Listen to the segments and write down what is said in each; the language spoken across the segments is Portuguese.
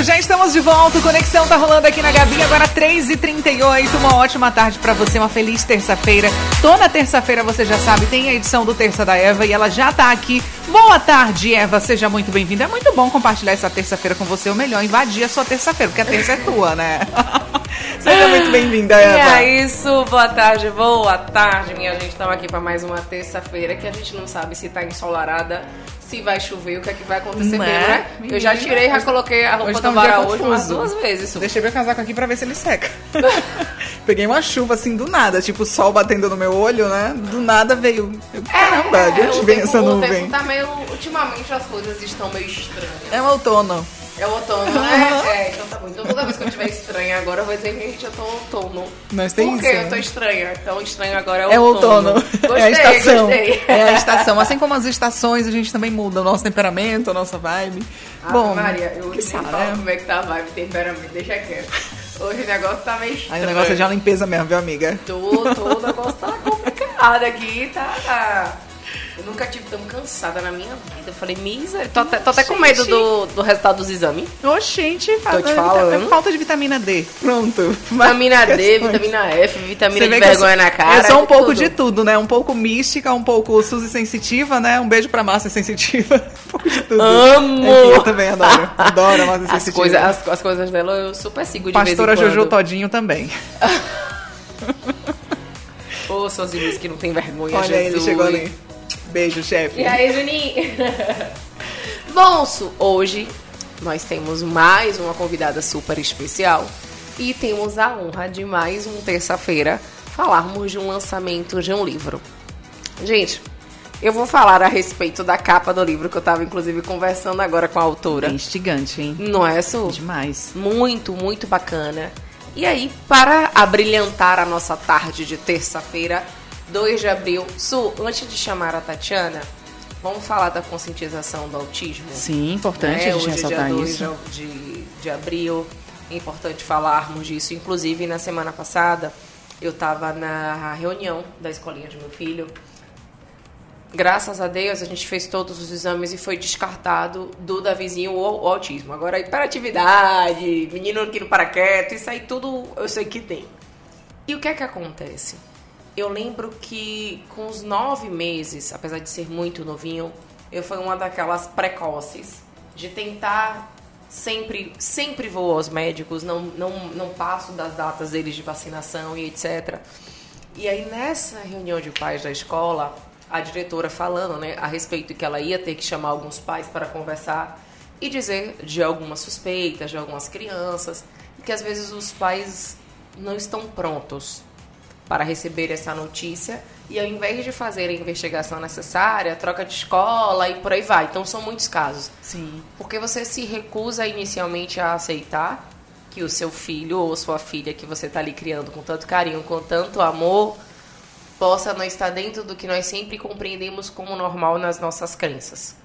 já estamos de volta. O Conexão tá rolando aqui na Gabi, agora 3h38. Uma ótima tarde pra você, uma feliz terça-feira. Toda terça-feira, você já sabe, tem a edição do Terça da Eva e ela já tá aqui. Boa tarde, Eva, seja muito bem-vinda. É muito bom compartilhar essa terça-feira com você, ou melhor, invadir a sua terça-feira, porque a terça é tua, né? Seja muito bem-vinda, Eva. É isso, boa tarde, minha gente. Estamos aqui para mais uma terça-feira que a gente não sabe se tá ensolarada, se vai chover, o que é que vai acontecer mesmo, né? Eu já tirei, já coloquei a roupa do varal hoje umas 2 vezes. Deixei meu casaco aqui pra ver se ele seca. Peguei uma chuva assim do nada, tipo o sol batendo no meu olho, né? Do nada veio. Caramba, de onde vem essa nuvem? O tempo tá meio. Ultimamente as coisas estão meio estranhas. É o outono. É o outono, né? Então tá bom. Então toda vez que eu estiver estranha agora, eu vou dizer que a gente, eu tô outono. Nós tem Por quê? isso, eu tô estranha. Então estranho agora é o outono. Gostei, é a estação. Gostei. É a estação. Assim como as estações, a gente também muda o nosso temperamento, a nossa vibe. Bom, Maria, eu que nem sabe, falo né? como é que tá a vibe, temperamento, deixa quieto. Hoje o negócio tá meio estranho. Aí o negócio é de uma limpeza mesmo, viu, amiga? O negócio tá complicado aqui, tá... Eu nunca tive tão cansada na minha vida. Eu falei, Misa, tô até com medo do resultado dos exames. Oxente, Tô te falando. falta de vitamina D. Pronto. Vitamina D, vitamina F, vitamina de vergonha na cara. Eu sou um pouco de tudo, né? Um pouco mística, um pouco Suzy sensitiva, né? Um beijo pra Márcia sensitiva. Um pouco de tudo. Amo! Eu também adoro. Adoro a Márcia sensitiva. As coisas dela eu super sigo de vez em quando. Pastora Jojo Todinho também. Ô, suas ilhas que não tem vergonha, Olha, Jesus. ele chegou ali. Beijo, chefe. E aí, Juninho? Bom, hoje nós temos mais uma convidada super especial e temos a honra de mais uma terça-feira falarmos de um lançamento de um livro. Gente, eu vou falar a respeito da capa do livro que eu estava inclusive conversando agora com a autora. É instigante, hein? Não é, Su? Demais. Muito, muito bacana. E aí, para abrilhantar a nossa tarde de terça-feira, 2 de abril. Su, antes de chamar a Tatiana, vamos falar da conscientização do autismo? Sim, importante a gente ressaltar isso. Hoje é dia 2 de abril, é importante falarmos disso. Inclusive, na semana passada, eu estava na reunião da escolinha de meu filho. Graças a Deus, a gente fez todos os exames e foi descartado do Davizinho o autismo. Agora, hiperatividade, menino que não para quieto, isso aí tudo eu sei que tem. E o que é que acontece? Eu lembro que com os 9 meses, apesar de ser muito novinho, eu fui uma daquelas precoces de tentar sempre vou aos médicos, não passo das datas deles de vacinação e etc. E aí nessa reunião de pais da escola, a diretora falando, né, a respeito que ela ia ter que chamar alguns pais para conversar e dizer de algumas suspeitas, de algumas crianças, que às vezes os pais não estão prontos para receber essa notícia e ao invés de fazer a investigação necessária, troca de escola e por aí vai. Então são muitos casos. Sim. Porque você se recusa inicialmente a aceitar que o seu filho ou sua filha que você está ali criando com tanto carinho, com tanto amor, possa não estar dentro do que nós sempre compreendemos como normal nas nossas crenças.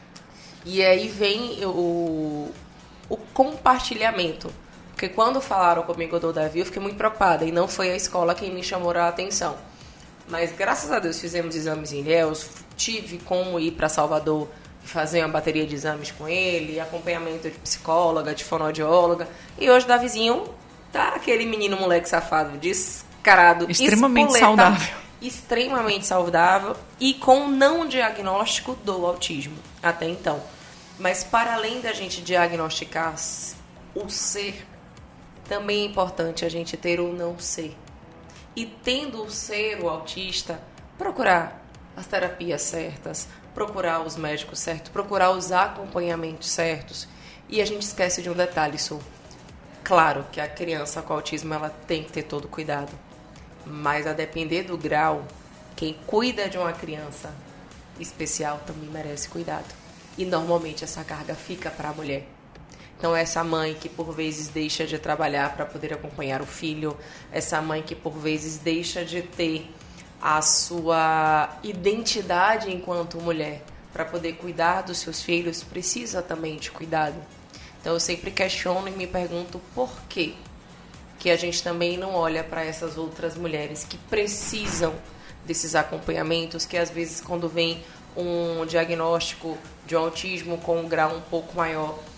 E aí vem o compartilhamento. Porque quando falaram comigo do Davi, eu fiquei muito preocupada. E não foi a escola quem me chamou a atenção. Mas, graças a Deus, fizemos exames em Ilhéus. Tive como ir para Salvador e fazer uma bateria de exames com ele. Acompanhamento de psicóloga, de fonoaudióloga. E hoje o Davizinho tá aquele menino moleque safado, descarado. Extremamente saudável. Extremamente saudável. E com não diagnóstico do autismo. Até então. Mas, para além da gente diagnosticar o ser, também é importante a gente ter o não ser. E tendo o ser, o autista, procurar as terapias certas, procurar os médicos certos, procurar os acompanhamentos certos. E a gente esquece de um detalhe, Su. Claro que a criança com autismo ela tem que ter todo cuidado. Mas a depender do grau, quem cuida de uma criança especial também merece cuidado. E normalmente essa carga fica para a mulher. Então, essa mãe que por vezes deixa de trabalhar para poder acompanhar o filho, essa mãe que por vezes deixa de ter a sua identidade enquanto mulher para poder cuidar dos seus filhos, precisa também de cuidado. Então, eu sempre questiono e me pergunto por quê que a gente também não olha para essas outras mulheres que precisam desses acompanhamentos, que às vezes quando vem um diagnóstico de um autismo com um grau um pouco maior,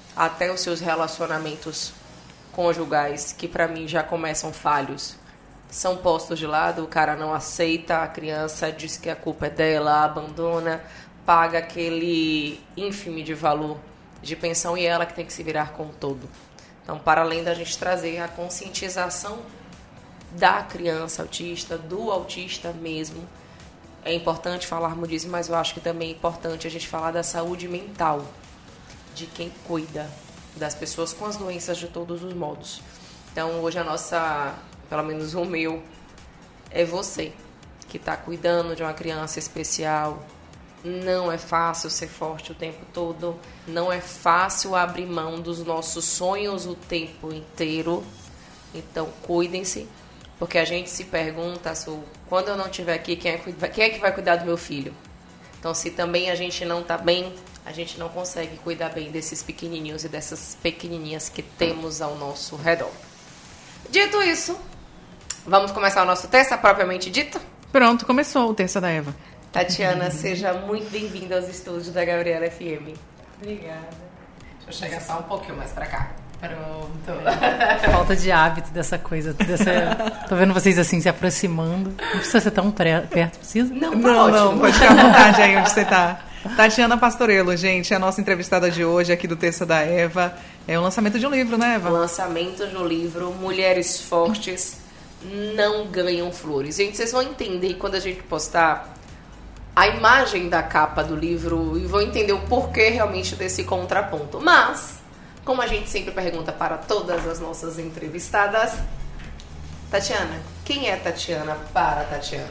até os seus relacionamentos conjugais, que para mim já começam falhos, são postos de lado. O cara não aceita a criança, diz que a culpa é dela, abandona, paga aquele ínfimo de valor de pensão e ela que tem que se virar com todo. Então, para além da gente trazer a conscientização da criança autista, do autista mesmo, é importante falarmos disso, mas eu acho que também é importante a gente falar da saúde mental de quem cuida das pessoas com as doenças de todos os modos. Então, hoje a nossa, pelo menos o meu, é você que está cuidando de uma criança especial. Não é fácil ser forte o tempo todo, não é fácil abrir mão dos nossos sonhos o tempo inteiro. Então, cuidem-se, porque a gente se pergunta, quando eu não estiver aqui, quem é que vai cuidar do meu filho? Então, se também a gente não está bem, a gente não consegue cuidar bem desses pequenininhos e dessas pequenininhas que temos ao nosso redor. Dito isso, vamos começar o nosso Terça propriamente dito? Pronto, começou o Terça da Eva. Tatiana, seja muito bem-vinda aos estúdios da Gabriela FM. Obrigada. Deixa eu chegar só um pouquinho mais pra cá. Pronto. Falta de hábito dessa coisa. Tô vendo vocês assim se aproximando. Não precisa ser tão perto, precisa? Não, pode ficar à vontade aí onde você tá. Tatiana Pastorello, gente, é a nossa entrevistada de hoje aqui do Terça da Eva. É o lançamento de um livro, né, Eva? O lançamento de um livro, Mulheres Fortes Não Ganham Flores. Gente, vocês vão entender quando a gente postar a imagem da capa do livro e vão entender o porquê realmente desse contraponto. Mas, como a gente sempre pergunta para todas as nossas entrevistadas, Tatiana, quem é Tatiana para Tatiana?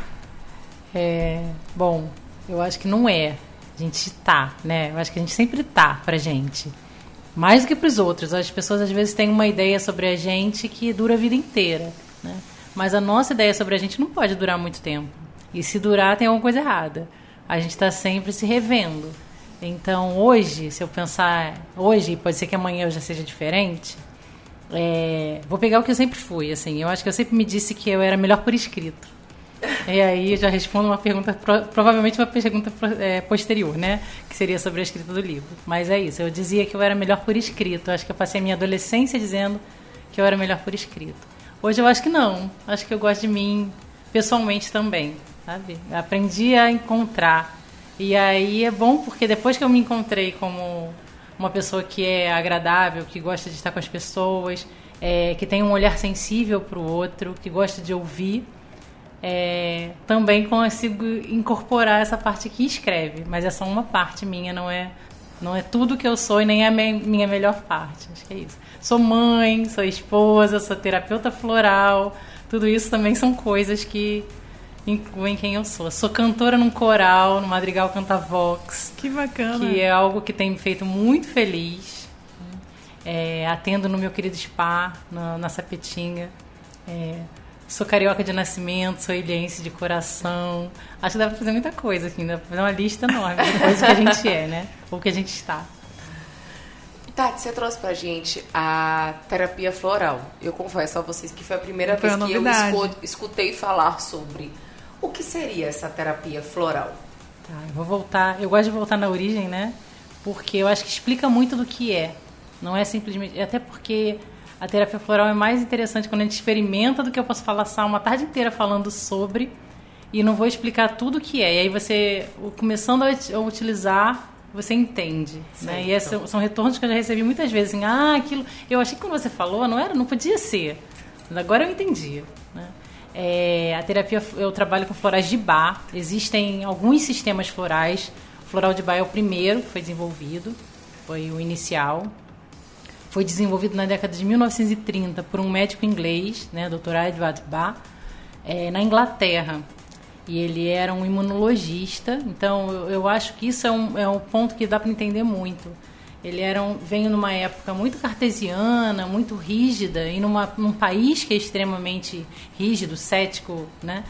Bom, eu acho que não é. A gente tá, né? Eu acho que a gente sempre tá pra gente. Mais do que pros outros. As pessoas às vezes têm uma ideia sobre a gente que dura a vida inteira, né? Mas a nossa ideia sobre a gente não pode durar muito tempo. E se durar, tem alguma coisa errada. A gente está sempre se revendo. Então, hoje, se eu pensar... Hoje, pode ser que amanhã eu já seja diferente. Vou pegar o que eu sempre fui. Assim, eu acho que eu sempre me disse que eu era melhor por escrito. E aí, já respondo uma pergunta... Provavelmente uma pergunta posterior, né? Que seria sobre a escrita do livro. Mas é isso. Eu dizia que eu era melhor por escrito. Eu acho que eu passei a minha adolescência dizendo que eu era melhor por escrito. Hoje eu acho que não. Acho que eu gosto de mim pessoalmente também. Sabe? Aprendi a encontrar. E aí é bom porque depois que eu me encontrei como uma pessoa que é agradável, que gosta de estar com as pessoas, que tem um olhar sensível para o outro, que gosta de ouvir, também consigo incorporar essa parte que escreve. Mas é só uma parte minha, não é tudo que eu sou e nem é a minha melhor parte. Acho que é isso. Sou mãe, sou esposa, sou terapeuta floral. Tudo isso também são coisas que incluem quem eu sou. Sou cantora num coral, no Madrigal Canta Vox. Que bacana. Que é algo que tem me feito muito feliz. Atendo no meu querido spa, na Sapetinga. Sou carioca de nascimento, sou ilhense de coração. Acho que dá pra fazer muita coisa aqui, dá pra fazer uma lista enorme de coisas que a gente é, né? Ou que a gente está. Tati, você trouxe pra gente a terapia floral. Eu confesso a vocês que foi a primeira vez que eu escutei falar sobre. O que seria essa terapia floral? Tá, eu vou voltar. Eu gosto de voltar na origem, né? Porque eu acho que explica muito do que é. Não é simplesmente... Até porque a terapia floral é mais interessante quando a gente experimenta do que eu posso falar uma tarde inteira falando sobre e não vou explicar tudo o que é. E aí você, começando a utilizar, você entende. Né? E esses são retornos que eu já recebi muitas vezes. Assim, aquilo... Eu achei que quando você falou, não podia ser. Mas agora eu entendi. Né? A terapia, eu trabalho com florais de Bach. Existem alguns sistemas florais. O floral de Bach é o primeiro que foi desenvolvido. Foi o inicial. Foi desenvolvido na década de 1930 por um médico inglês, né, Dr. Edward Bach, na Inglaterra. E ele era um imunologista. Então, eu acho que isso é um ponto que dá para entender muito. Ele veio numa época muito cartesiana, muito rígida, e num país que é extremamente rígido, cético, né?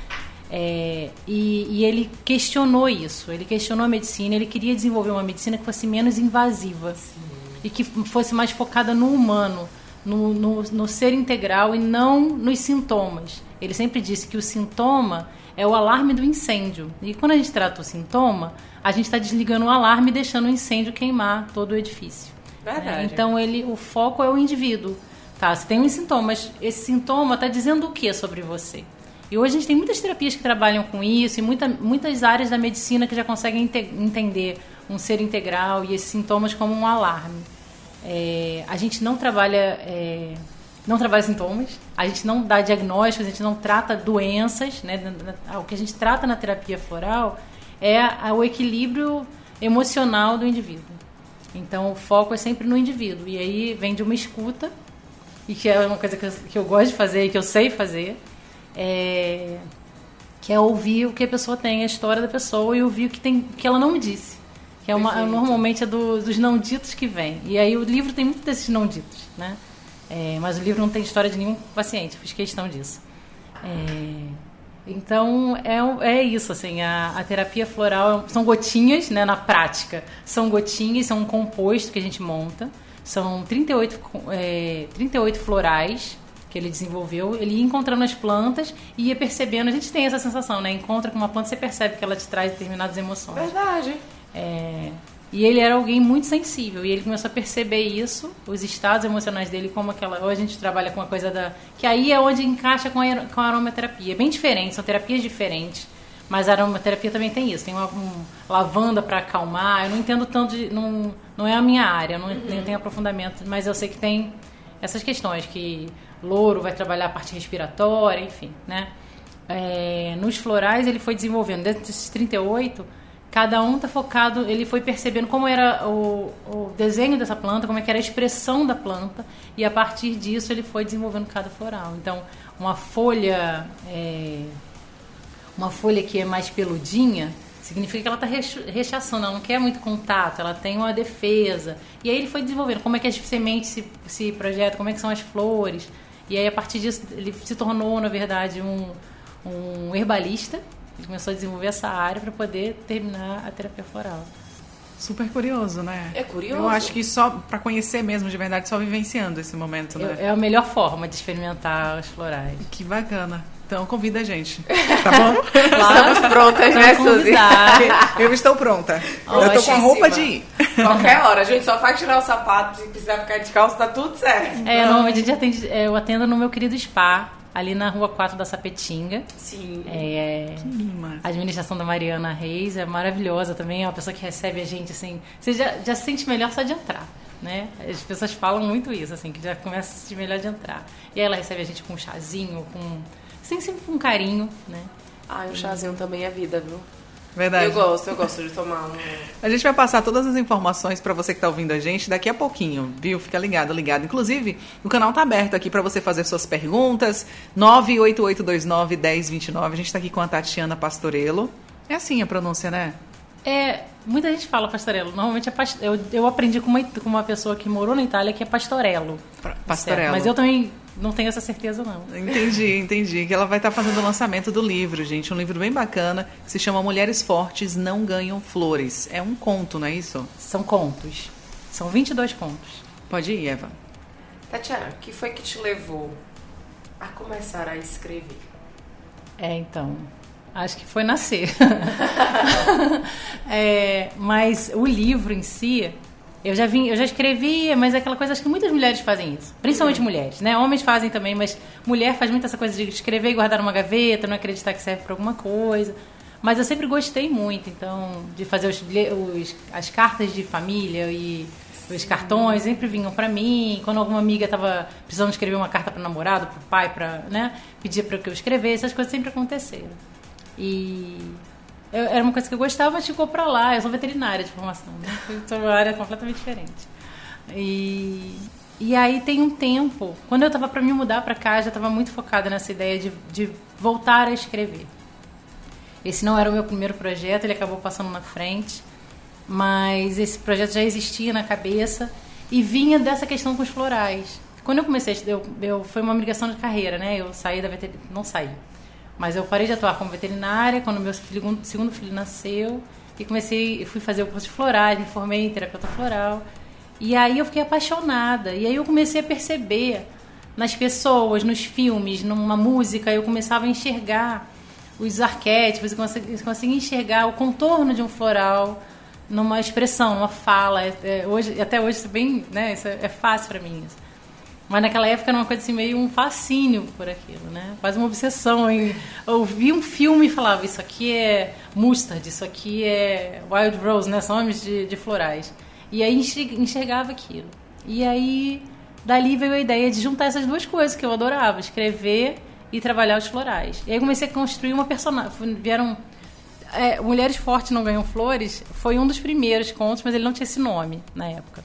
E ele questionou isso, ele questionou a medicina, ele queria desenvolver uma medicina que fosse menos invasiva. Sim. E que fosse mais focada no humano, no ser integral e não nos sintomas. Ele sempre disse que o sintoma é o alarme do incêndio. E quando a gente trata o sintoma, a gente está desligando o alarme e deixando o incêndio queimar todo o edifício. Verdade. Então, o foco é o indivíduo. Tá, você tem uns sintomas. Esse sintoma está dizendo o que sobre você? E hoje a gente tem muitas terapias que trabalham com isso e muitas áreas da medicina que já conseguem entender um ser integral e esses sintomas como um alarme. A gente não trabalha sintomas, a gente não dá diagnósticos, a gente não trata doenças, né? O que a gente trata na terapia floral é o equilíbrio emocional do indivíduo. Então, o foco é sempre no indivíduo. E aí vem de uma escuta, e que é uma coisa que eu gosto de fazer e que eu sei fazer, que é ouvir o que a pessoa tem, a história da pessoa, e ouvir o que ela não me disse. Que normalmente é dos não ditos que vem. E aí o livro tem muito desses não ditos, né? Mas o livro não tem história de nenhum paciente, fiz questão disso. Então, é isso, assim, a terapia floral são gotinhas, né, na prática. São gotinhas, são um composto que a gente monta. São 38 florais que ele desenvolveu. Ele ia encontrando as plantas e ia percebendo. A gente tem essa sensação, né? Encontra com uma planta, você percebe que ela te traz determinadas emoções. Verdade. E ele era alguém muito sensível. E ele começou a perceber isso, os estados emocionais dele, como aquela... Hoje a gente trabalha com uma coisa que aí é onde encaixa com a aromaterapia. É bem diferente, são terapias diferentes. Mas a aromaterapia também tem isso. Tem uma lavanda para acalmar. Eu não entendo tanto não é a minha área, não tenho aprofundamento. Mas eu sei que tem essas questões, que louro vai trabalhar a parte respiratória, enfim, né? Nos florais ele foi desenvolvendo, dentro desses 38, cada um está focado, ele foi percebendo como era o desenho dessa planta, como é que era a expressão da planta, e a partir disso ele foi desenvolvendo cada floral. Então, uma folha que é mais peludinha, significa que ela está rechaçando, ela não quer muito contato, ela tem uma defesa. E aí ele foi desenvolvendo como é que as sementes se projetam, como é que são as flores. E aí, a partir disso, ele se tornou, na verdade, um herbalista. Ele começou a desenvolver essa área para poder terminar a terapia floral. Super curioso, né? É curioso. Eu acho que só para conhecer mesmo, de verdade, só vivenciando esse momento, né? É a melhor forma de experimentar os florais. Que bacana. Então, convida a gente, tá bom? Claro. Estamos prontas, né, Suzy? Eu estou pronta. Ótima. Eu tô com a roupa de ir. Qualquer hora. A gente só faz tirar o sapato, se quiser ficar de calça, tá tudo certo. Normalmente eu atendo no meu querido spa, ali na Rua 4 da Sapetinga. Sim. A administração da Mariana Reis é maravilhosa também. É uma pessoa que recebe a gente, assim... Você já se sente melhor só de entrar, né? As pessoas falam muito isso, assim, que já começa a se sentir melhor de entrar. E aí ela recebe a gente com um chazinho, sempre com carinho, né? Um chazinho também é vida, viu? Verdade. Eu gosto de tomar um... A gente vai passar todas as informações para você que está ouvindo a gente daqui a pouquinho, viu? Fica ligado. Inclusive, o canal tá aberto aqui para você fazer suas perguntas. 988291029. A gente está aqui com a Tatiana Pastorello. É assim a pronúncia, né? Muita gente fala Pastorello. Normalmente eu aprendi com uma pessoa que morou na Itália que é Pastorello. Pastorello. Mas eu também não tenho essa certeza, não. Entendi. Que ela vai estar fazendo o lançamento do livro, gente. Um livro bem bacana, que se chama Mulheres Fortes Não Ganham Flores. É um conto, não é isso? São contos. São 22 contos. Pode ir, Eva. Tatiana, o que foi que te levou a começar a escrever? Então... Acho que foi nascer. Mas o livro em si, eu já escrevia, mas é aquela coisa, acho que muitas mulheres fazem isso. Principalmente mulheres, né? Homens fazem também, mas mulher faz muito essa coisa de escrever e guardar numa gaveta, não acreditar que serve para alguma coisa. Mas eu sempre gostei muito, então, de fazer as cartas de família e os cartões sempre vinham para mim. Quando alguma amiga estava precisando escrever uma carta para o namorado, para o pai, né, pedia para que eu escrevesse, essas coisas sempre aconteceram. E era uma coisa que eu gostava, mas ficou pra lá. Eu sou veterinária de formação, né? Sou uma área completamente diferente. E aí tem um tempo, quando eu tava pra me mudar pra cá, já tava muito focada nessa ideia de voltar a escrever. Esse não era o meu primeiro projeto, ele acabou passando na frente, mas esse projeto já existia na cabeça e vinha dessa questão com os florais. Quando eu comecei, foi uma migração de carreira, né? Eu saí da veterinária, não saí. Mas eu parei de atuar como veterinária quando meu segundo filho nasceu e fui fazer o curso de florais, me formei em terapeuta floral. E aí eu fiquei apaixonada. E aí eu comecei a perceber nas pessoas, nos filmes, numa música, eu começava a enxergar os arquétipos, eu conseguia enxergar o contorno de um floral numa expressão, numa fala. Hoje, até hoje, bem, né, isso é fácil para mim. Isso. Mas naquela época era uma coisa assim, meio um fascínio por aquilo, né? Quase uma obsessão. Eu ouvia um filme e falava, isso aqui é mustard, isso aqui é wild rose, né? São nomes de florais. E aí enxergava aquilo. E aí, dali veio a ideia de juntar essas duas coisas que eu adorava, escrever e trabalhar os florais. E aí eu comecei a construir uma personagem. Vieram... Mulheres Fortes Não Ganham Flores foi um dos primeiros contos, mas ele não tinha esse nome na época.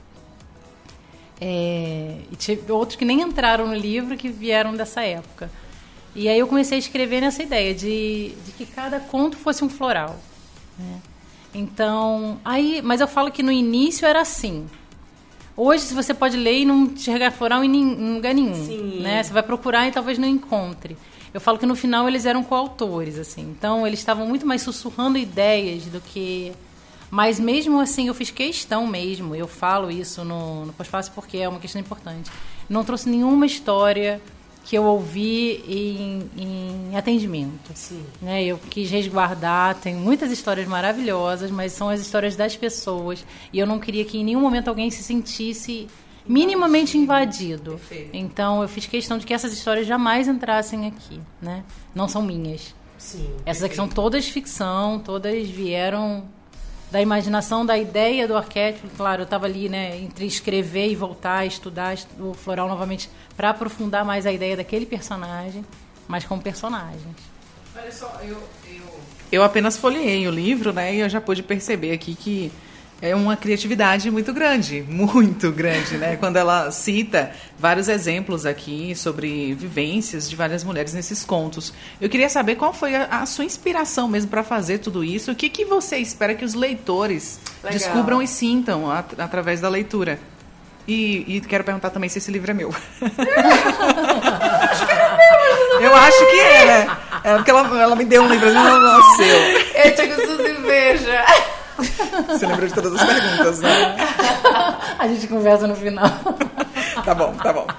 E tinha outros que nem entraram no livro, que vieram dessa época. E aí eu comecei a escrever nessa ideia de que cada conto fosse um floral, né? Então, mas eu falo que no início era assim. Hoje, se você pode ler e não enxergar floral em lugar nenhum, né? Você vai procurar e talvez não encontre. Eu falo que no final eles eram coautores, assim. Então, eles estavam muito mais sussurrando ideias do que... Mas mesmo assim, eu fiz questão mesmo, eu falo isso no pós-fácil porque é uma questão importante. Não trouxe nenhuma história que eu ouvi em atendimento. Sim. Né? Eu quis resguardar, tem muitas histórias maravilhosas, mas são as histórias das pessoas. E eu não queria que em nenhum momento alguém se sentisse minimamente invadido. Perfeito. Então, eu fiz questão de que essas histórias jamais entrassem aqui, né? Não são minhas. Sim, essas aqui são todas ficção, todas vieram da imaginação, da ideia do arquétipo. Claro, eu estava ali, né, entre escrever e voltar a estudar o floral novamente para aprofundar mais a ideia daquele personagem, mas como personagens. Olha só, eu apenas folheei o livro, né, e eu já pude perceber aqui que é uma criatividade muito grande, né? Quando ela cita vários exemplos aqui sobre vivências de várias mulheres nesses contos. Eu queria saber qual foi a sua inspiração mesmo para fazer tudo isso. O que você espera que os leitores descubram e sintam através da leitura? E quero perguntar também se esse livro é meu. Acho que era meu. Eu acho que é, né? É porque ela me deu um livro, não é seu. Eu digo, Suzy, veja. Você lembra de todas as perguntas, né? A gente conversa no final. Tá bom.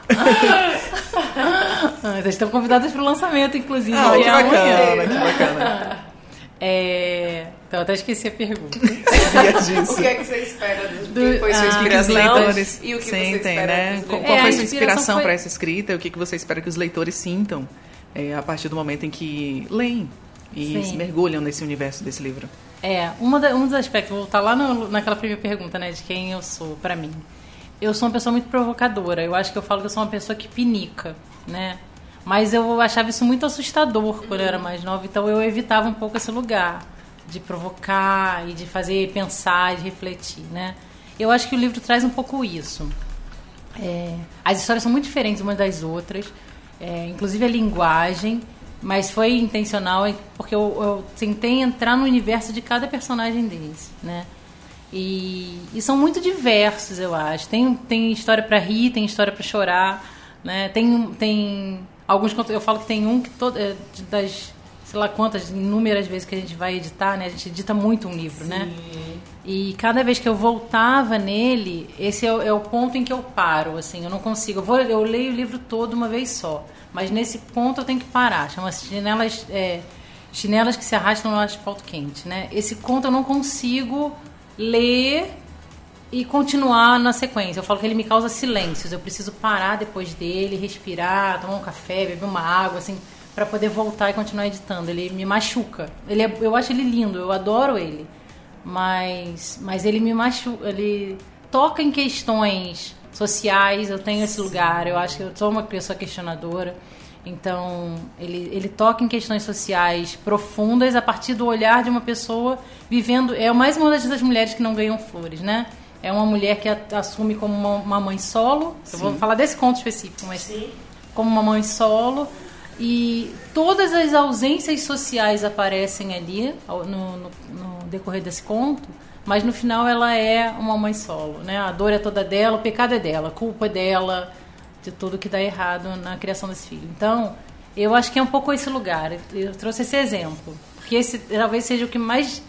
Vocês estão convidados para o lançamento, inclusive. Que bacana. Então, eu até esqueci a pergunta. O que é que você espera do que foi sua inspiração? Que os leitores e o que sentem, você espera, né? Qual foi a sua inspiração para essa escrita? O que você espera que os leitores sintam a partir do momento em que leem e se mergulham nesse universo desse livro? Um dos aspectos, vou voltar lá naquela primeira pergunta, né, de quem eu sou, pra mim. Eu sou uma pessoa muito provocadora. Eu acho que eu falo que eu sou uma pessoa que pinica, né? Mas eu achava isso muito assustador quando eu era mais nova, então eu evitava um pouco esse lugar de provocar e de fazer pensar, de refletir, né? Eu acho que o livro traz um pouco isso. As histórias são muito diferentes umas das outras, inclusive a linguagem. Mas foi intencional porque eu tentei entrar no universo de cada personagem deles, né? E são muito diversos, eu acho. Tem história para rir, tem história para chorar, né? Tem alguns, eu falo que tem um que das sei lá quantas inúmeras vezes que a gente vai editar, né? A gente edita muito um livro, né? E cada vez que eu voltava nele, esse é o ponto em que eu paro, assim, eu não consigo. Eu leio o livro todo uma vez só. Mas nesse ponto eu tenho que parar. Chama-se chinelas que se arrastam no asfalto quente, né? Esse conto eu não consigo ler e continuar na sequência. Eu falo que ele me causa silêncios. Eu preciso parar depois dele, respirar, tomar um café, beber uma água, assim, para poder voltar e continuar editando. Ele me machuca. Eu acho ele lindo, eu adoro ele. Mas ele me machuca. Ele toca em questões sociais, eu tenho esse lugar, eu acho que eu sou uma pessoa questionadora, então ele toca em questões sociais profundas a partir do olhar de uma pessoa vivendo, mais uma das mulheres que não ganham flores, né? É uma mulher que assume como uma mãe solo. Sim. Eu vou falar desse conto específico, mas sim, como uma mãe solo, e todas as ausências sociais aparecem ali no decorrer desse conto. Mas no final ela é uma mãe solo, né? A dor é toda dela, o pecado é dela, a culpa é dela, de tudo que dá errado na criação desse filho. Então, eu acho que é um pouco esse lugar. Eu trouxe esse exemplo, porque esse talvez seja o que mais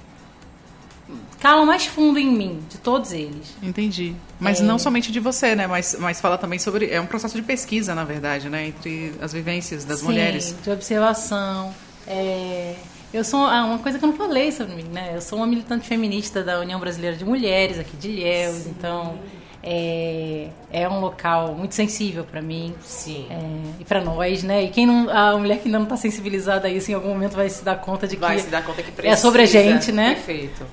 cala mais fundo em mim, de todos eles. Entendi. Mas não somente de você, né? Mas fala também sobre... É um processo de pesquisa, na verdade, né? Entre as vivências das mulheres. De observação. Eu sou uma coisa que eu não falei sobre mim, né? Eu sou uma militante feminista da União Brasileira de Mulheres, aqui de Ilhéus, então é um local muito sensível para mim. Sim. E para nós, né? E a mulher que ainda não está sensibilizada a isso, em algum momento vai se dar conta de que precisa. É sobre a gente, né? Perfeito.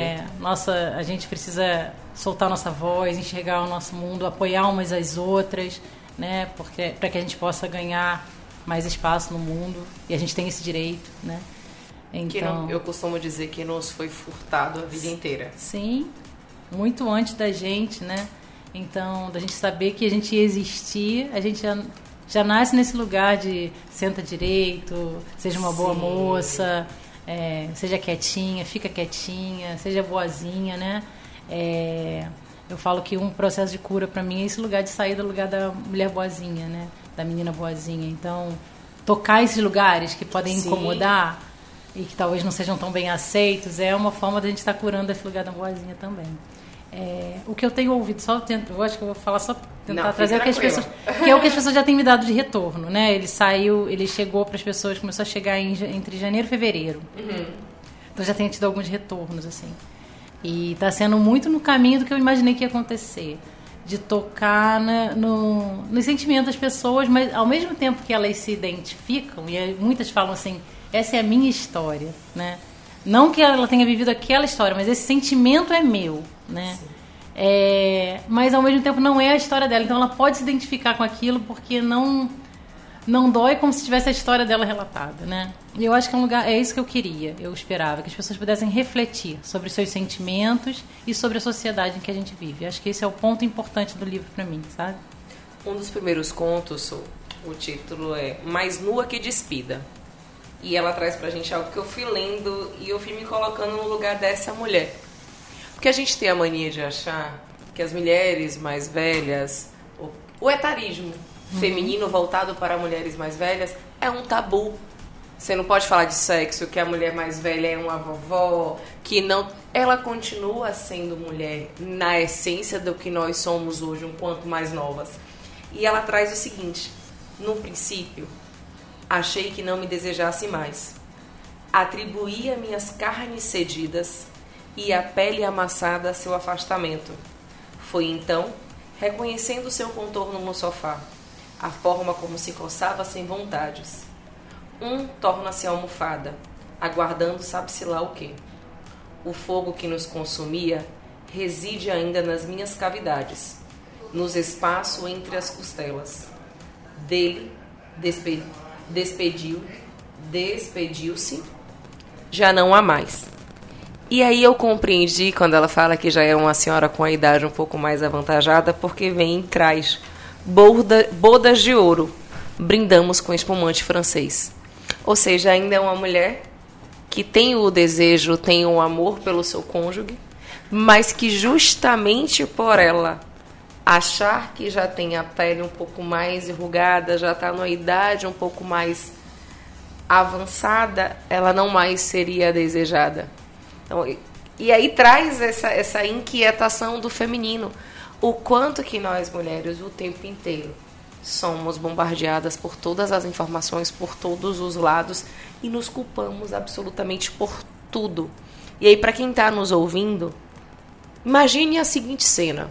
A gente precisa soltar nossa voz, enxergar o nosso mundo, apoiar umas às outras, né? Porque para que a gente possa ganhar mais espaço no mundo, e a gente tem esse direito, né? Então, eu costumo dizer que nos foi furtado a vida inteira. Sim, muito antes da gente, né? Então, da gente saber que a gente ia existir, a gente já nasce nesse lugar de senta direito, seja uma boa moça, seja quietinha, fica quietinha, seja boazinha, né? Eu falo que um processo de cura para mim é esse lugar de sair do lugar da mulher boazinha, né? Da menina boazinha. Então, tocar esses lugares que podem incomodar e que talvez não sejam tão bem aceitos é uma forma da gente estar curando esse lugar da boazinha também. O que eu tenho ouvido, eu acho que eu vou falar só tentar trazer o que é o que as pessoas já têm me dado de retorno, né? Ele chegou para as pessoas, começou a chegar entre janeiro e fevereiro. Então já tenho tido alguns retornos, assim. E está sendo muito no caminho do que eu imaginei que ia acontecer. De tocar nos sentimentos das pessoas, mas ao mesmo tempo que elas se identificam, e muitas falam assim, essa é a minha história, né? Não que ela tenha vivido aquela história, mas esse sentimento é meu, né? Mas ao mesmo tempo não é a história dela, então ela pode se identificar com aquilo porque não dói como se tivesse a história dela relatada, né? E eu acho que é isso que eu queria, eu esperava, que as pessoas pudessem refletir sobre os seus sentimentos e sobre a sociedade em que a gente vive. Acho que esse é o ponto importante do livro para mim, sabe? Um dos primeiros contos, o título é Mais Nua que Despida. E ela traz pra gente algo que eu fui lendo e eu fui me colocando no lugar dessa mulher. Porque a gente tem a mania de achar que as mulheres mais velhas, o etarismo feminino voltado para mulheres mais velhas é um tabu. Você não pode falar de sexo, que a mulher mais velha é uma vovó, que não... Ela continua sendo mulher na essência do que nós somos hoje, um quanto mais novas. E ela traz o seguinte, no princípio, achei que não me desejasse mais. Atribuía minhas carnes cedidas e a pele amassada a seu afastamento. Foi então, reconhecendo seu contorno no sofá, a forma como se coçava sem vontades. Torna-se almofada, aguardando sabe-se lá o quê. O fogo que nos consumia reside ainda nas minhas cavidades, nos espaços entre as costelas. Dele despediu-se, já não há mais. E aí eu compreendi quando ela fala que já é uma senhora com a idade um pouco mais avantajada, porque vem e traz bodas de ouro, brindamos com espumante francês. Ou seja, ainda é uma mulher que tem o desejo, tem o amor pelo seu cônjuge, mas que justamente por ela achar que já tem a pele um pouco mais enrugada, já está numa idade um pouco mais avançada, ela não mais seria desejada. Então, e aí traz essa inquietação do feminino. O quanto que nós, mulheres, o tempo inteiro, somos bombardeadas por todas as informações, por todos os lados, e nos culpamos absolutamente por tudo. E aí, para quem está nos ouvindo, imagine a seguinte cena.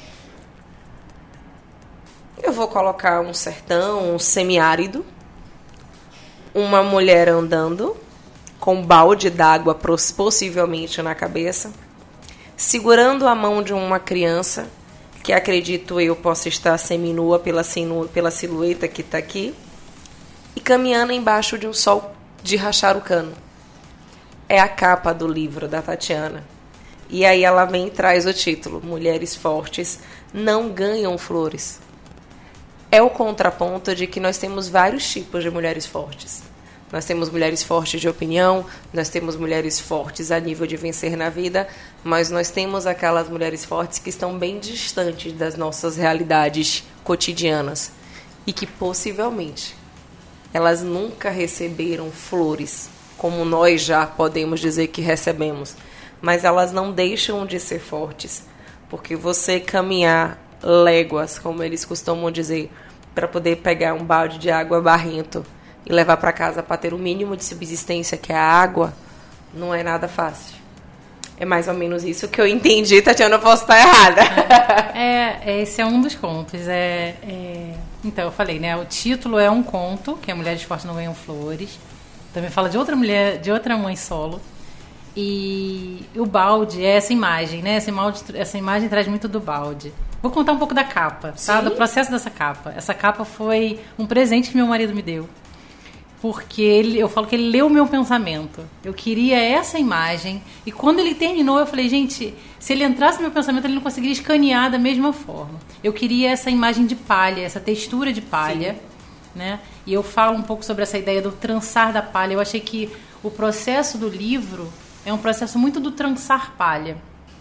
Eu vou colocar um sertão, um semiárido, uma mulher andando, com um balde d'água possivelmente na cabeça, segurando a mão de uma criança, que acredito eu possa estar seminua pela silhueta que está aqui, e caminhando embaixo de um sol de rachar o cano. É a capa do livro da Tatiana. E aí ela vem e traz o título, Mulheres Fortes Não Ganham Flores. É o contraponto de que nós temos vários tipos de mulheres fortes. Nós temos mulheres fortes de opinião, nós temos mulheres fortes a nível de vencer na vida, mas nós temos aquelas mulheres fortes que estão bem distantes das nossas realidades cotidianas e que possivelmente elas nunca receberam flores, como nós já podemos dizer que recebemos, mas elas não deixam de ser fortes, porque você caminhar léguas, como eles costumam dizer, para poder pegar um balde de água barrento, e levar para casa para ter o mínimo de subsistência, que é a água, não é nada fácil. É mais ou menos isso que eu entendi, Tatiana, eu posso estar errada. Esse é um dos contos. Então, eu falei, né? O título é um conto, que é Mulheres Fortes Não Ganham Flores. Também fala de outra mulher, de outra mãe solo. E o balde é essa imagem, né? Essa imagem traz muito do balde. Vou contar um pouco da capa, tá? Do processo dessa capa. Essa capa foi um presente que meu marido me deu. Porque eu falo que ele leu o meu pensamento. Eu queria essa imagem. E quando ele terminou, eu falei, gente, se ele entrasse no meu pensamento, ele não conseguiria escanear da mesma forma. Eu queria essa imagem de palha, essa textura de palha. Né? E eu falo um pouco sobre essa ideia do trançar da palha. Eu achei que o processo do livro é um processo muito do trançar palha.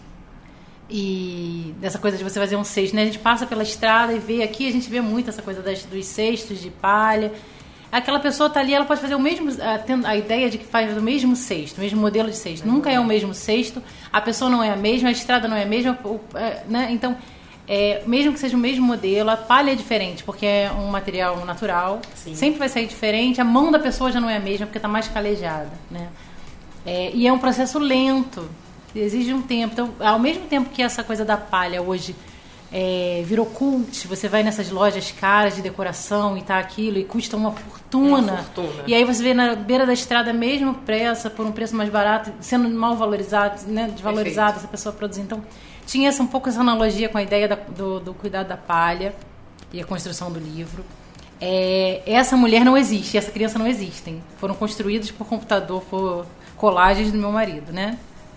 E dessa coisa de você fazer um cesto. Né? A gente passa pela estrada e vê aqui, a gente vê muito essa coisa dos cestos de palha. Aquela pessoa está ali, ela pode fazer o mesmo, a ideia de que faz o mesmo cesto, o mesmo modelo de cesto. Nunca é o mesmo cesto, a pessoa não é a mesma, a estrada não é a mesma, né? Então, mesmo que seja o mesmo modelo, a palha é diferente, porque é um material natural, sempre vai sair diferente, a mão da pessoa já não é a mesma, porque está mais calejada, né? E é um processo lento, exige um tempo. Então, ao mesmo tempo que essa coisa da palha hoje virou cult, você vai nessas lojas caras de decoração e tá aquilo e custa uma fortuna. E aí você vê na beira da estrada mesmo pressa, por um preço mais barato, sendo mal valorizado, né, desvalorizado essa pessoa produzindo. Então tinha um pouco essa analogia com a ideia do cuidado da palha e a construção do livro. Essa mulher não existe, essa criança não existem. Foram construídos por computador, por colagens do meu marido, né?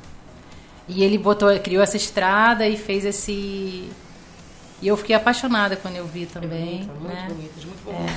E ele criou essa estrada e fez esse... E eu fiquei apaixonada quando eu vi também. Muito bonito, muito bom.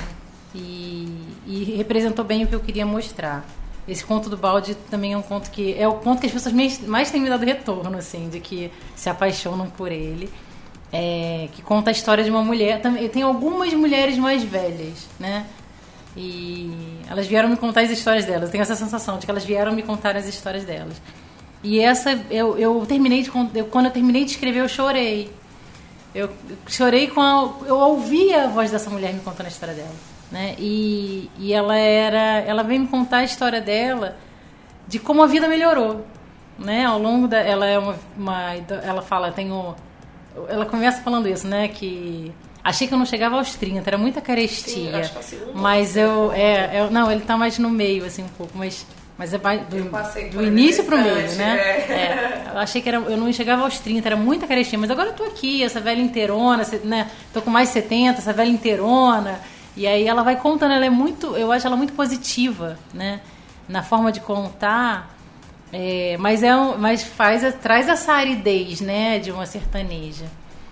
E representou bem o que eu queria mostrar. Esse conto do balde também é um conto que... É o conto que as pessoas mais têm me dado retorno, assim, de que se apaixonam por ele. Que conta a história de uma mulher... Tem algumas mulheres mais velhas, né? E elas vieram me contar as histórias delas. Eu tenho essa sensação de que elas vieram me contar as histórias delas. E essa... Quando eu terminei de escrever, eu chorei. Eu chorei eu ouvi a voz dessa mulher me contando a história dela, né? E ela veio me contar a história dela, de como a vida melhorou, né? Ao longo ela é ela fala, ela começa falando isso, né? Que achei que eu não chegava aos 30, era muita carestia. Sim, acho que é a segunda. Mas não, ele tá mais no meio, assim, um pouco, mas é do início pro meio, né? Eu achei que eu não chegava aos 30, era muita carestinha, mas agora eu tô aqui, essa velha inteirona, né? Tô com mais de 70, essa velha inteirona. E aí ela vai contando, eu acho ela muito positiva, né? Na forma de contar, mas traz essa aridez, né? De uma sertaneja.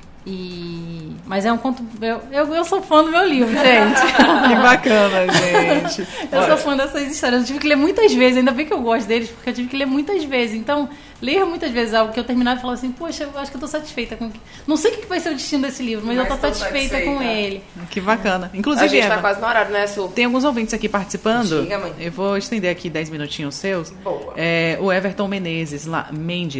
Mas é um conto... Eu sou fã do meu livro, gente. Que bacana, gente. Eu sou fã dessas histórias. Eu tive que ler muitas vezes. Ainda bem que eu gosto deles, porque eu tive que ler muitas vezes. Então, ler muitas vezes algo que eu terminava e falava assim, poxa, eu acho que eu tô satisfeita com... Não sei o que vai ser o destino desse livro, mas eu tô satisfeita com ele. Que bacana. Inclusive, a gente Eva, tá quase no horário, né, Su? tem alguns ouvintes aqui participando. Diga, mãe. Eu vou estender aqui 10 minutinhos seus. Boa. O Everton Mendes, lá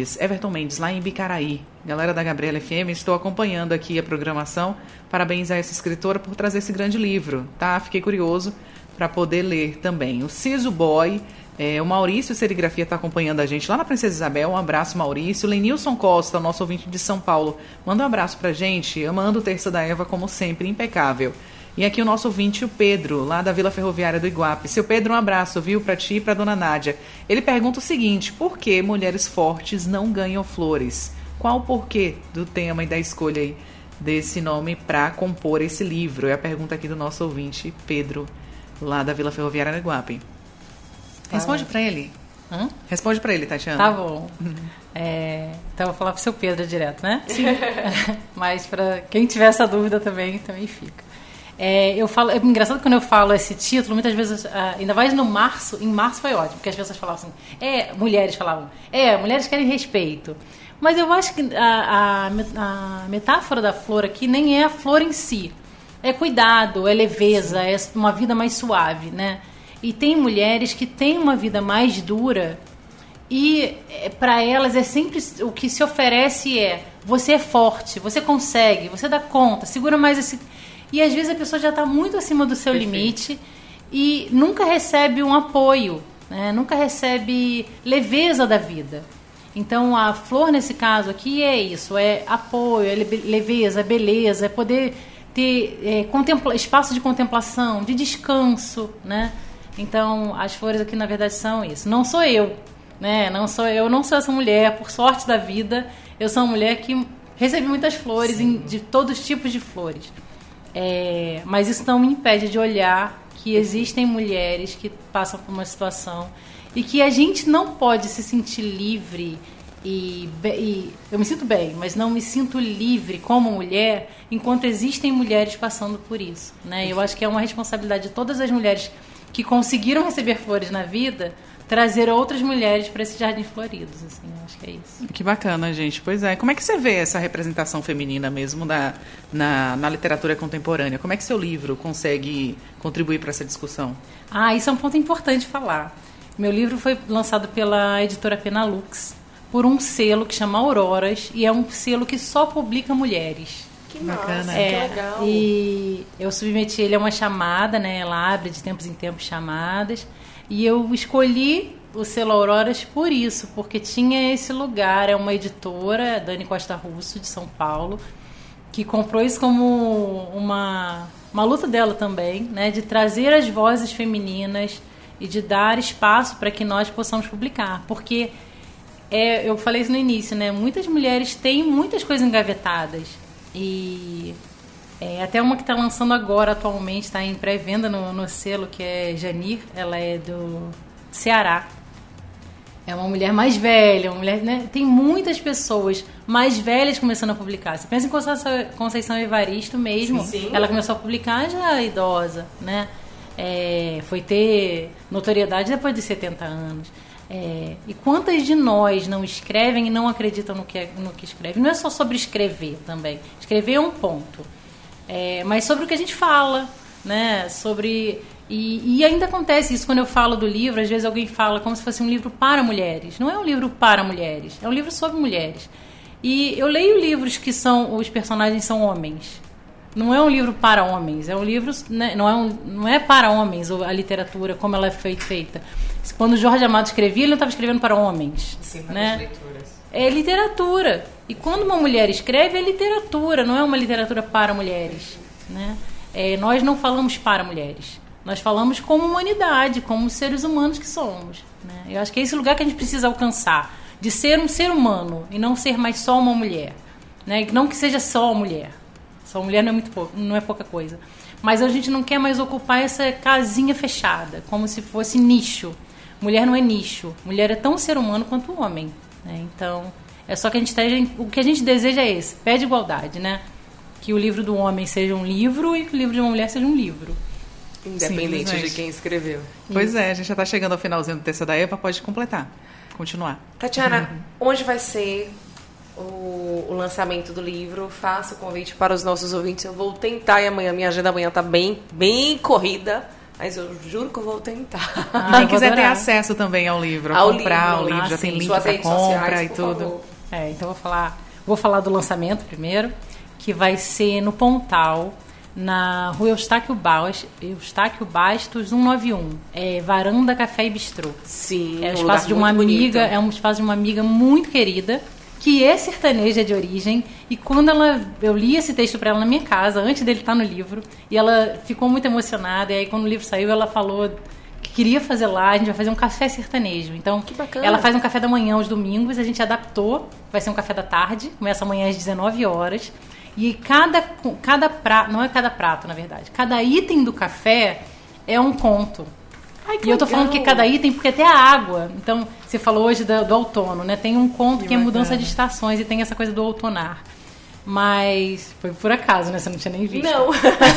em Bicaraí. Galera da Gabriela FM, estou acompanhando aqui a programação. Parabéns a essa escritora por trazer esse grande livro, tá? Fiquei curioso para poder ler também. O Ciso Boy, o Maurício Serigrafia está acompanhando a gente lá na Princesa Isabel. Um abraço, Maurício. Lenilson Costa, nosso ouvinte de São Paulo, manda um abraço pra gente. Amando o Terça da Eva, como sempre, impecável. E aqui o nosso ouvinte, o Pedro, lá da Vila Ferroviária do Iguape. Seu Pedro, um abraço, viu, pra ti e pra dona Nádia. Ele pergunta o seguinte: por que mulheres fortes não ganham flores? Qual o porquê do tema e da escolha aí desse nome para compor esse livro? É a pergunta aqui do nosso ouvinte, Pedro, lá da Vila Ferroviária do Iguape. Responde para ele. Responde para ele, Tatiana. Tá bom. Então eu vou falar pro seu Pedro direto, né? Sim. Mas para quem tiver essa dúvida também fica. É engraçado que quando eu falo esse título, muitas vezes, ainda mais em março foi ótimo, porque as pessoas falavam assim, mulheres querem respeito. Mas eu acho que a metáfora da flor aqui nem é a flor em si. É cuidado, é leveza, é uma vida mais suave, né? E tem mulheres que têm uma vida mais dura e para elas é sempre o que se oferece você é forte, você consegue, você dá conta, segura mais esse... E às vezes a pessoa já está muito acima do seu limite e nunca recebe um apoio, né? Nunca recebe leveza da vida. Então a flor nesse caso aqui é isso, é apoio, é leveza, beleza, é poder ter espaço de contemplação, de descanso, né? Então as flores aqui na verdade são isso. Não sou eu, né? Eu não sou essa mulher, por sorte da vida, eu sou uma mulher que recebe muitas flores, de todos os tipos de flores. Mas isso não me impede de olhar que existem mulheres que passam por uma situação e que a gente não pode se sentir livre e eu me sinto bem, mas não me sinto livre como mulher enquanto existem mulheres passando por isso, né? Eu acho que é uma responsabilidade de todas as mulheres que conseguiram receber flores na vida trazer outras mulheres para esses jardins floridos, assim, eu acho que é isso. Que bacana, gente. Pois é. Como é que você vê essa representação feminina mesmo na literatura contemporânea? Como é que seu livro consegue contribuir para essa discussão? Isso é um ponto importante falar. Meu livro foi lançado pela editora Penalux por um selo que chama Auroras e é um selo que só publica mulheres. Que bacana, que legal. E eu submeti ele a uma chamada, né? Ela abre de tempos em tempos chamadas. E eu escolhi o selo Auroras por isso, porque tinha esse lugar. É uma editora, Dani Costa Russo, de São Paulo, que comprou isso como uma luta dela também, né? De trazer as vozes femininas e de dar espaço para que nós possamos publicar. Porque, eu falei isso no início, né? Muitas mulheres têm muitas coisas engavetadas. E até uma que está lançando agora, atualmente, está em pré-venda no selo, que é Janir. Ela é do Ceará. É uma mulher mais velha, uma mulher, né? Tem muitas pessoas mais velhas começando a publicar. Você pensa em Conceição Evaristo mesmo. Sim. Ela começou a publicar já idosa, né? Foi ter notoriedade depois de 70 anos. E quantas de nós não escrevem e não acreditam no que escrevem? Não é só sobre escrever também. Escrever é um ponto. Mas sobre o que a gente fala, né? E ainda acontece isso quando eu falo do livro. Às vezes alguém fala como se fosse um livro para mulheres. Não é um livro para mulheres, é um livro sobre mulheres. E eu leio livros que os personagens são homens. Não é um livro para homens, é um livro, né? Não é para homens a literatura como ela é feita. Quando o Jorge Amado escrevia, ele não estava escrevendo para homens. Sim, né? leituras. É literatura. E quando uma mulher escreve, é literatura, não é uma literatura para mulheres. Né? Nós não falamos para mulheres. Nós falamos como humanidade, como seres humanos que somos. Né? Eu acho que é esse lugar que a gente precisa alcançar. De ser um ser humano e não ser mais só uma mulher. Né? Não que seja só mulher. Só mulher não é pouca coisa. Mas a gente não quer mais ocupar essa casinha fechada, como se fosse nicho. Mulher não é nicho. Mulher é tão ser humano quanto o homem. Né? Então, é só que o que a gente deseja é esse. Pede igualdade, né? Que o livro do homem seja um livro e que o livro de uma mulher seja um livro. Independente de quem escreveu. Pois a gente já está chegando ao finalzinho do Terça da Eva. Pode completar. Continuar. Tatiana, onde vai ser o lançamento do livro? Faça o convite para os nossos ouvintes. Eu vou tentar, e amanhã, minha agenda amanhã está bem corrida, mas eu juro que eu vou tentar. E quem quiser ter acesso também ao livro, comprar o livro, já tem link para compra e tudo. Favor. Então vou falar do lançamento primeiro, que vai ser no Pontal, na rua Eustáquio Bastos 191. Varanda Café e Bistrô. Sim, é um espaço de uma amiga, bonito. É um espaço de uma amiga muito querida, que é sertaneja de origem, e quando eu li esse texto para ela na minha casa, antes dele estar no livro, e ela ficou muito emocionada, e aí quando o livro saiu, ela falou que queria fazer lá, a gente vai fazer um café sertanejo. Então, que bacana. Ela faz um café da manhã aos domingos, a gente adaptou, vai ser um café da tarde, começa amanhã às 19 horas, e cada prato, não é cada prato, na verdade, cada item do café é um conto. E eu tô falando que cada item, porque até a água. Então, você falou hoje do outono, né? Tem um conto que é mudança de estações e tem essa coisa do outonar. Mas foi por acaso, né? Você não tinha nem visto. Não.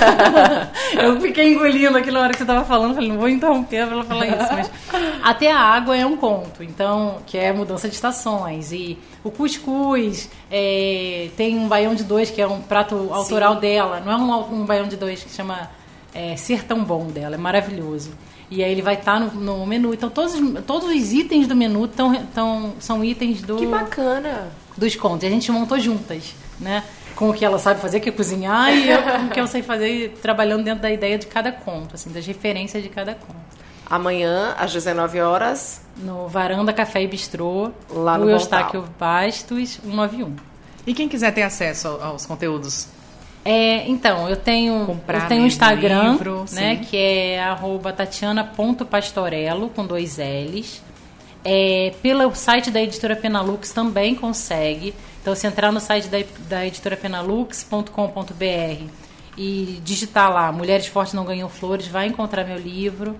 Eu fiquei engolindo aquilo na hora que você tava falando. Falei, não vou interromper pra ela falar isso. Mas até a água é um conto. Então, que é mudança de estações. E o cuscuz, tem um baião de dois, que é um prato autoral dela. Não é um baião de dois que chama Ser Tão Bom dela. É maravilhoso. E aí ele vai estar no menu. Então, todos os itens do menu são itens Que bacana! dos contos. E a gente montou juntas, né? com o que ela sabe fazer, que é cozinhar, e eu com o que eu sei fazer, trabalhando dentro da ideia de cada conto, assim, das referências de cada conto. Amanhã, às 19 horas. No Varanda Café e Bistrô, lá no Eustáquio Bastos, 191. E quem quiser ter acesso aos conteúdos? Então, eu tenho um Instagram, livro, né, que é @tatiana.pastorello, com 2 L's. Pelo site da editora Penalux também consegue. Então, se entrar no site da editora penalux.com.br e digitar lá Mulheres Fortes Não Ganham Flores, vai encontrar meu livro.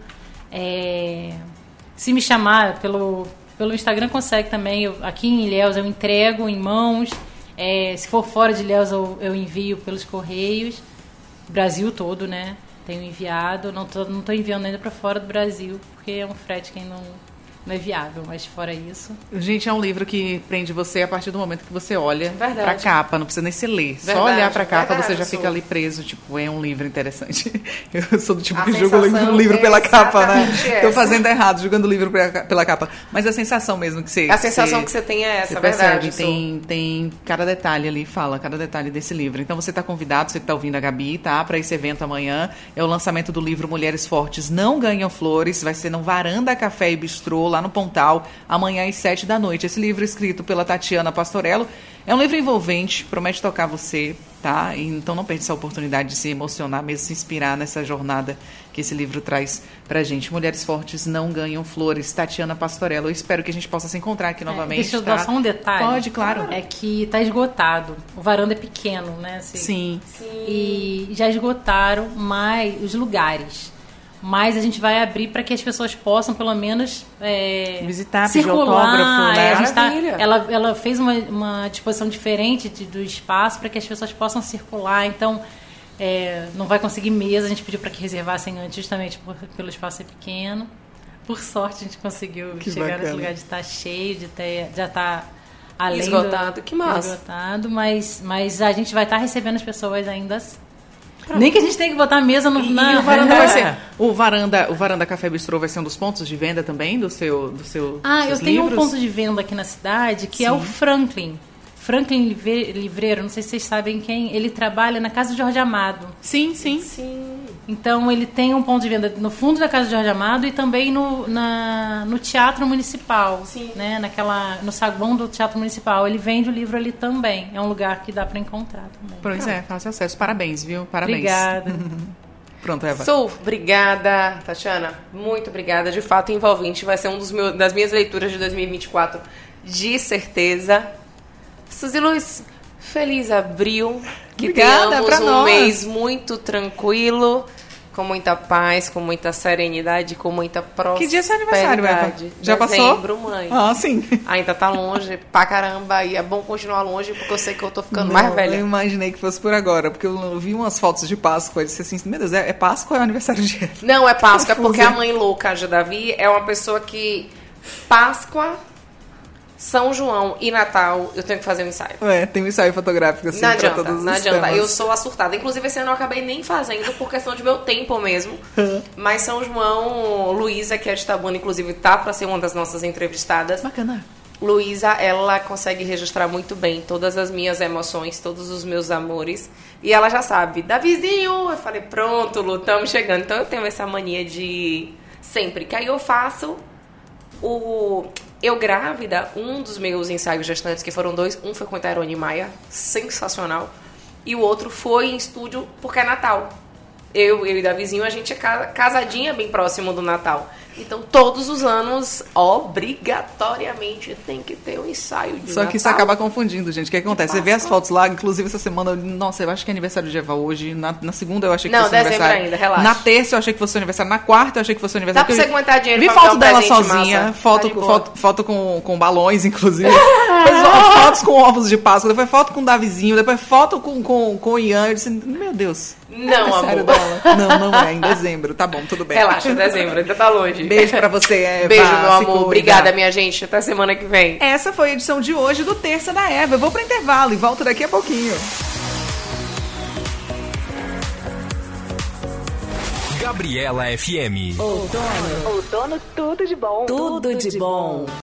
Se me chamar pelo Instagram, consegue também. Aqui em Ilhéus eu entrego em mãos. Se for fora de Ilhéus, eu envio pelos correios. Brasil todo, né? Tenho enviado. Não tô enviando ainda para fora do Brasil, porque é um frete que não é viável, mas fora isso... Gente, é um livro que prende você a partir do momento que você olha Verdade. pra capa, não precisa nem se ler. Verdade, só olhar pra capa, verdade, você já fica ali preso, tipo, é um livro interessante. Eu sou do tipo A que julga o livro pela capa, né? essa. Tô fazendo errado, julgando o livro pela capa. Mas a sensação mesmo que você... A sensação que você tem é essa, verdade. Tem cada detalhe ali, fala cada detalhe desse livro. Então você tá convidado, você que tá ouvindo a Gabi, tá? Pra esse evento amanhã. É o lançamento do livro Mulheres Fortes Não Ganham Flores. Vai ser no Varanda Café e Bistrô, lá no Pontal, amanhã às 7 da noite. Esse livro é escrito pela Tatiana Pastorello. É um livro envolvente, promete tocar você, tá? Então não perde essa oportunidade de se emocionar, mesmo se inspirar nessa jornada que esse livro traz pra gente. Mulheres Fortes Não Ganham Flores, Tatiana Pastorello. Eu espero que a gente possa se encontrar aqui novamente. Deixa eu dar só um detalhe. Pode, claro. É que tá esgotado. O Varanda é pequeno, né? Assim, Sim. E já esgotaram os lugares. Mas a gente vai abrir para que as pessoas possam, pelo menos, visitar, circular. Pedir autógrafo, né? Ela fez uma disposição diferente do espaço para que as pessoas possam circular. Então, não vai conseguir mesa. A gente pediu para que reservassem antes, justamente pelo espaço ser pequeno. Por sorte, a gente conseguiu chegar nesse lugar de estar cheio, já estar além esgotado. Que massa. Esgotado, mas a gente vai estar recebendo as pessoas ainda assim. Nem que a gente tenha que botar a mesa no... E o Varanda vai ser... O Varanda Café Bistrô vai ser um dos pontos de venda também do seu eu tenho um ponto de venda aqui na cidade, que é o Franklin. Franklin Livreiro, não sei se vocês sabem quem. Ele trabalha na Casa de Jorge Amado. Sim. Então, ele tem um ponto de venda no fundo da Casa de Jorge Amado e também no Teatro Municipal. Sim. Né? No saguão do Teatro Municipal. Ele vende o livro ali também. É um lugar que dá para encontrar também. Pois fácil acesso. Parabéns, viu? Parabéns. Obrigada. Pronto, Eva. Obrigada, Tatiana. Muito obrigada. De fato, envolvente. Vai ser das minhas leituras de 2024. De certeza. Suzy Luz, feliz abril. Que Obrigada, tenhamos nós. Mês muito tranquilo, com muita paz, com muita serenidade, com muita prosperidade. Que dia é seu aniversário, Eva? Já Dezembro, passou? mãe. Ah, sim. Ainda tá longe pra caramba. E é bom continuar longe, porque eu sei que eu tô ficando mais velha. Eu imaginei que fosse por agora, porque eu vi umas fotos de Páscoa e disse assim, meu Deus, é Páscoa ou é o aniversário de Eva? Não, é Páscoa, Confusa. porque a mãe louca de Davi é uma pessoa que Páscoa, São João e Natal, eu tenho que fazer um ensaio. Tem um ensaio fotográfico assim pra todos os Não adianta. temas. Eu sou a surtada. Inclusive, esse ano eu acabei nem fazendo por questão de meu tempo mesmo. Mas São João, Luísa, que é de Itabuna, inclusive, tá pra ser uma das nossas entrevistadas. Bacana. Luísa, ela consegue registrar muito bem todas as minhas emoções, todos os meus amores. E ela já sabe, Davizinho! Eu falei, pronto, Lu, estamos chegando. Então eu tenho essa mania de sempre. Que aí eu faço Eu grávida, um dos meus ensaios gestantes, que foram 2, um foi com a Tairone Maia, sensacional. E o outro foi em estúdio, porque é Natal. Eu e Davizinho, a gente é casadinha bem próximo do Natal. Então, todos os anos, obrigatoriamente, tem que ter um ensaio de Natal. Só que isso acaba confundindo, gente. O que acontece? Você vê as fotos lá, inclusive essa semana, nossa, eu acho que é aniversário de Eva hoje. Na segunda eu achei que fosse aniversário. Não, dezembro ainda, relaxa. Na terça eu achei que fosse aniversário. Na quarta eu achei que fosse aniversário. Dá pra você aguentar dinheiro Vi pra foto um dela presente sozinha, massa. foto com balões, inclusive. Depois fotos com ovos de Páscoa, depois foto com o Davizinho, depois foto com o Ian. Eu disse, meu Deus. Não, amor. Sério dela? Não é, em dezembro. Tá bom, tudo bem. Relaxa, dezembro, ainda tá longe. Beijo pra você, Eva. Beijo, meu Se amor. cuida. Obrigada, minha gente. Até semana que vem. Essa foi a edição de hoje do Terça da Eva. Eu vou pro intervalo e volto daqui a pouquinho. Gabriela FM. Outono, tudo de bom. Tudo de bom.